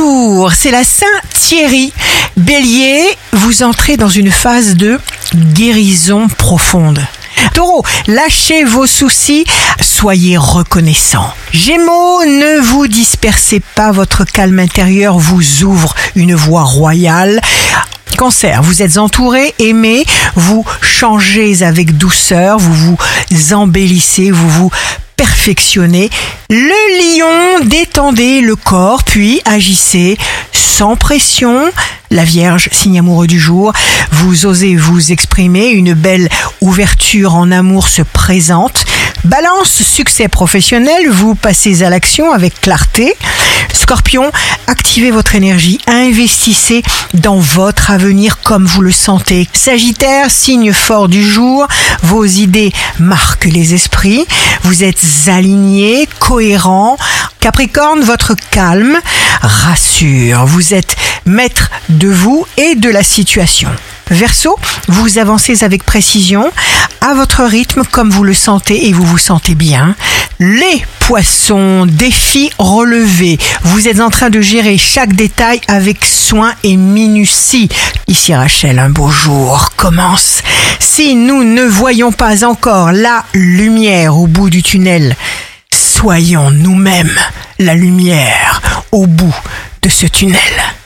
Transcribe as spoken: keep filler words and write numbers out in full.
retour, c'est la Saint-Thierry. Bélier, vous entrez dans une phase de guérison profonde. Taureau, lâchez vos soucis, soyez reconnaissant. Gémeaux, ne vous dispersez pas, votre calme intérieur vous ouvre une voie royale. Cancer, vous êtes entouré, aimé, vous changez avec douceur, vous vous embellissez, vous vous perfectionnez. Le lion, détendez le corps, puis agissez sans pression. La Vierge, signe amoureux du jour, vous osez vous exprimer, une belle ouverture en amour se présente. Balance, succès professionnel, vous passez à l'action avec clarté. Scorpion, activez votre énergie, investissez dans votre avenir comme vous le sentez. Sagittaire, signe fort du jour, vos idées marquent les esprits, vous êtes aligné, cohérent. Capricorne, votre calme rassure, vous êtes maître de vous et de la situation. Verseau, vous avancez avec précision, à votre rythme comme vous le sentez et vous vous sentez bien. Les poissons, défi relevé, vous êtes en train de gérer chaque détail avec soin et minutie. Ici Rachel, un beau jour commence. Si nous ne voyons pas encore la lumière au bout du tunnel, soyons nous-mêmes la lumière au bout de ce tunnel.